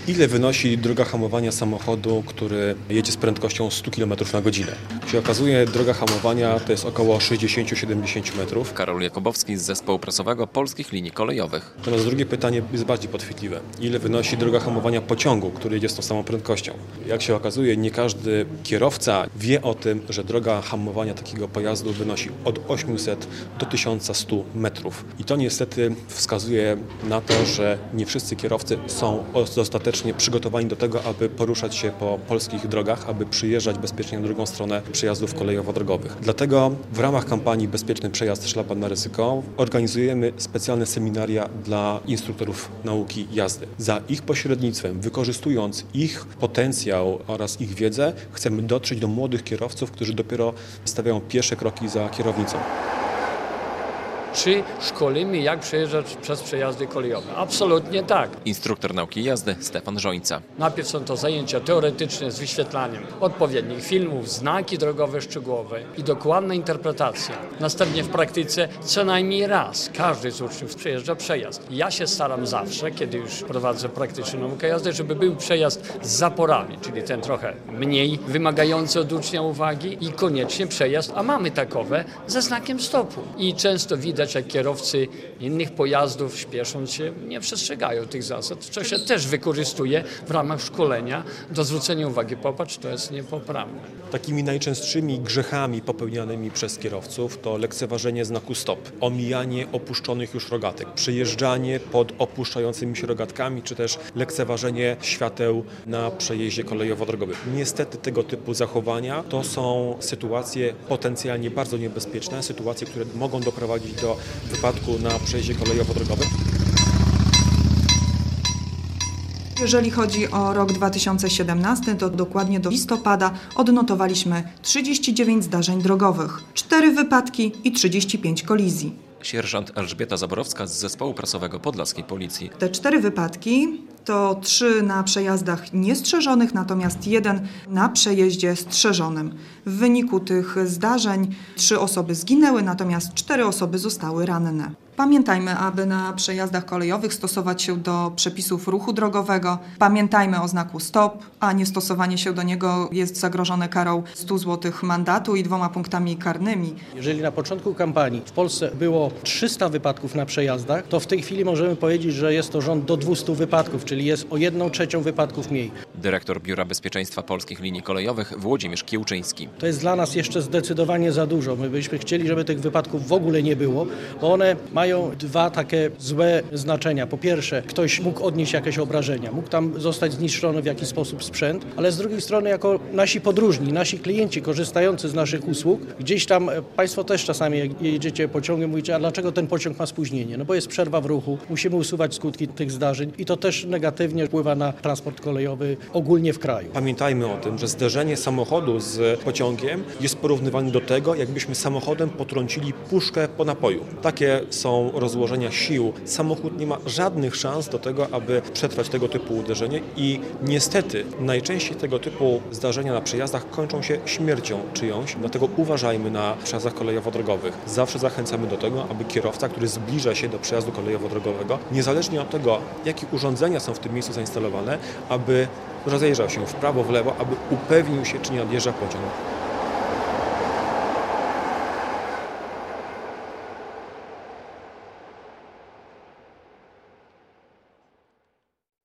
Ile wynosi droga hamowania samochodu, który jedzie z prędkością 100 km na godzinę? Się okazuje, droga hamowania to jest około 60-70 metrów. Karol Jakubowski z zespołu prasowego Polskich Linii Kolejowych. Natomiast drugie pytanie jest bardziej podchwytliwe. Ile wynosi droga hamowania pociągu, który jedzie z tą samą prędkością? Jak się okazuje, nie każdy kierowca wie o tym, że droga hamowania takiego pojazdu wynosi od 800 do 1100 metrów. I to niestety wskazuje na to, że nie wszyscy kierowcy są dostatecznie przygotowani do tego, aby poruszać się po polskich drogach, aby przyjeżdżać bezpiecznie na drugą stronę przejazdów kolejowo-drogowych. Dlatego w ramach kampanii Bezpieczny Przejazd Szlaban na ryzyko organizujemy specjalne seminaria dla instruktorów nauki jazdy. Za ich pośrednictwem, wykorzystując ich potencjał oraz ich wiedzę, chcemy dotrzeć do młodych kierowców, którzy dopiero stawiają pierwsze kroki za kierownicą. Czy szkolimy, jak przejeżdżać przez przejazdy kolejowe? Absolutnie tak. Instruktor nauki jazdy Stefan Żońca. Najpierw są to zajęcia teoretyczne z wyświetlaniem odpowiednich filmów, znaki drogowe szczegółowe i dokładna interpretacja. Następnie w praktyce co najmniej raz każdy z uczniów przejeżdża przejazd. Ja się staram zawsze, kiedy już prowadzę praktyczną naukę jazdy, żeby był przejazd z zaporami, czyli ten trochę mniej wymagający od ucznia uwagi i koniecznie przejazd, a mamy takowe, ze znakiem stopu. I często widać, jak kierowcy innych pojazdów śpiesząc się nie przestrzegają tych zasad, co się też wykorzystuje w ramach szkolenia do zwrócenia uwagi. Popatrz, to jest niepoprawne. Takimi najczęstszymi grzechami popełnianymi przez kierowców to lekceważenie znaku stop, omijanie opuszczonych już rogatek, przejeżdżanie pod opuszczającymi się rogatkami, czy też lekceważenie świateł na przejeździe kolejowo-drogowym. Niestety tego typu zachowania to są sytuacje potencjalnie bardzo niebezpieczne, sytuacje, które mogą doprowadzić do wypadku na przejeździe kolejowo-drogowym. Jeżeli chodzi o rok 2017, to dokładnie do listopada odnotowaliśmy 39 zdarzeń drogowych, 4 wypadki i 35 kolizji. Sierżant Elżbieta Zaborowska z zespołu prasowego Podlaskiej Policji. Te 4 wypadki to 3 na przejazdach niestrzeżonych, natomiast 1 na przejeździe strzeżonym. W wyniku tych zdarzeń 3 osoby zginęły, natomiast 4 osoby zostały ranne. Pamiętajmy, aby na przejazdach kolejowych stosować się do przepisów ruchu drogowego. Pamiętajmy o znaku stop, a niestosowanie się do niego jest zagrożone karą 100 zł mandatu i 2 punktami karnymi. Jeżeli na początku kampanii w Polsce było 300 wypadków na przejazdach, to w tej chwili możemy powiedzieć, że jest to rząd do 200 wypadków, czyli jest o 1/3 wypadków mniej. Dyrektor Biura Bezpieczeństwa Polskich Linii Kolejowych Włodzimierz Kiełczyński. To jest dla nas jeszcze zdecydowanie za dużo. My byśmy chcieli, żeby tych wypadków w ogóle nie było, bo one mają 2 takie złe znaczenia. Po pierwsze, ktoś mógł odnieść jakieś obrażenia, mógł tam zostać zniszczony w jakiś sposób sprzęt, ale z drugiej strony jako nasi podróżni, nasi klienci korzystający z naszych usług, gdzieś tam Państwo też czasami jak jedziecie pociągiem, mówicie, a dlaczego ten pociąg ma spóźnienie? No bo jest przerwa w ruchu, musimy usuwać skutki tych zdarzeń i to też negatywnie wpływa na transport kolejowy ogólnie w kraju. Pamiętajmy o tym, że zderzenie samochodu z pociągiem jest porównywane do tego, jakbyśmy samochodem potrącili puszkę po napoju. Takie są rozłożenia sił. Samochód nie ma żadnych szans do tego, aby przetrwać tego typu uderzenie i niestety najczęściej tego typu zdarzenia na przejazdach kończą się śmiercią czyjąś, dlatego uważajmy na przejazdach kolejowo-drogowych. Zawsze zachęcamy do tego, aby kierowca, który zbliża się do przejazdu kolejowo-drogowego, niezależnie od tego, jakie urządzenia są w tym miejscu zainstalowane, aby rozejrzał się w prawo, w lewo, aby upewnił się, czy nie nadjeżdża pociąg.